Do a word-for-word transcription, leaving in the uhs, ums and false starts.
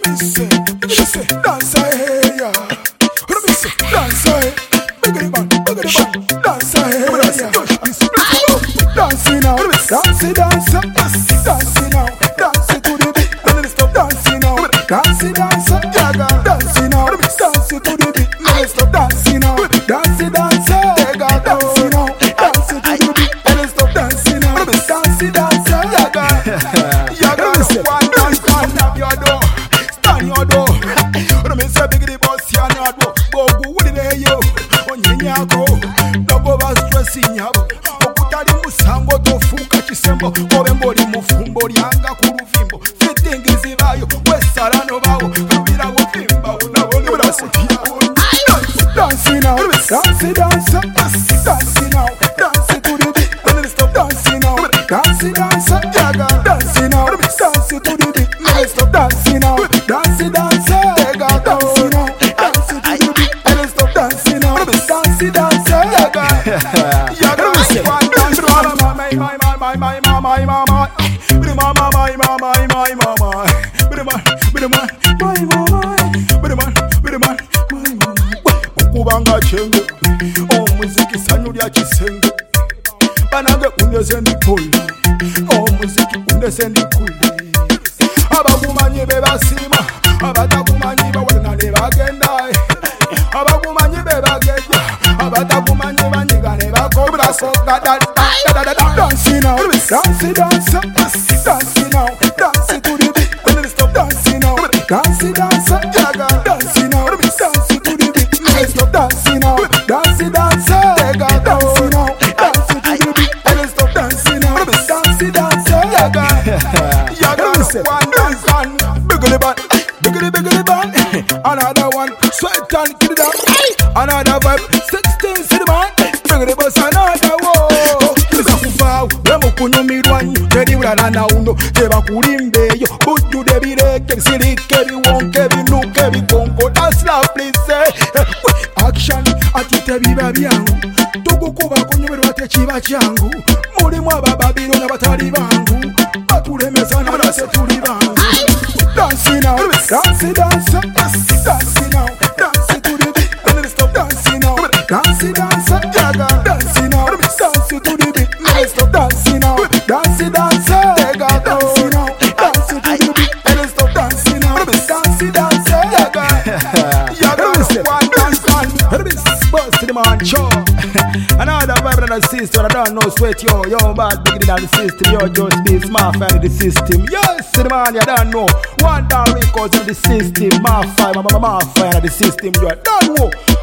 me say, me say, dance hey yeah. What me say, dance hey. Bigger the band, bigger the band, dance hey yeah. Dancing now, dancing, dancing, dancing now, dancing to the beat. Dancing now, dancing, dancing, dancing now, dancing to the beat. Dancing now, dancing, dancing, dancing now, dancing to the beat. Dancing now, dancing, dancing, you got one dance, stand up your door, stand your door. When me say big the boss, you know what? Go go with it, yo. On your go, no go over stressing you. Okutali musango tofuka chisembo, kobe mboli mufumbo lyanga kuruvimbo. Fitingi zivayo, wesala no bawo, kabira wofimba, unabone unasopia. Dancing now, dancing, dancing, dancing now, dancing to the beat. Dancing now, dancing, dancing, dancing now, dancing to the beat. Dancing now, dancing, dancing, dancing now, dancing to the beat. Dancing now, dancing, dancing, you got one dance, my my my my my my my mama, my mama my mama my my mama, my my my my my mama, my my my my mama. Kubanga chengo, oh muziki sanuri chisenge. Banage unezendi kuli, oh muziki unezendi kuli. Abagumanyi bebasima, abatagumanyi bawalina ne bagenda. Abagumanyi bebagenda, abatagumanyi banyiga ne bakobra soka da da da da. Dancing now, dancing, dancing, dancing now, dancing to the beat. Dancing now, dancing, dancing, dancing now, dancing to the beat. Dancing now, dancing, dancing, dancing now, dancing to the beat. Dancing now, dancing, dancing, you got one dance on. Bigger the band, bigger the bigger the band. Another one, sweat and kill it up. Another vibe, sixteen to the man. Bigger the bus, another one. Kufa, wemo kunyo mirwanyi, kedi urana na uno, teba kulimbe yo. Buju de bireke, sili kebi won, kebi nu, kebi konko. That's love, please say. Action, atite biba byangu. Tugu kuba kunyumero ate chiba changu. Muri mwa bababiro na batari bangu. Bature mesana nase tuli bangu. Dancing now, dancing, dancing, dancing now, dancing to the beat. Dancing now, dancing, dancing, dancing now, dancing to the beat. Dancing now, dancing, dancing, dancing now, dancing to the beat. Dancing now, dancing, dancing, you got one dance on. Bust to the man, show. Another vibe in the system, I don't know sweat, yo, yo, bad big in the system, yo, just be smart fan of the system. Yes, the man, you don't know. One down records in the system, my fire, my my fire in the system, you don't know.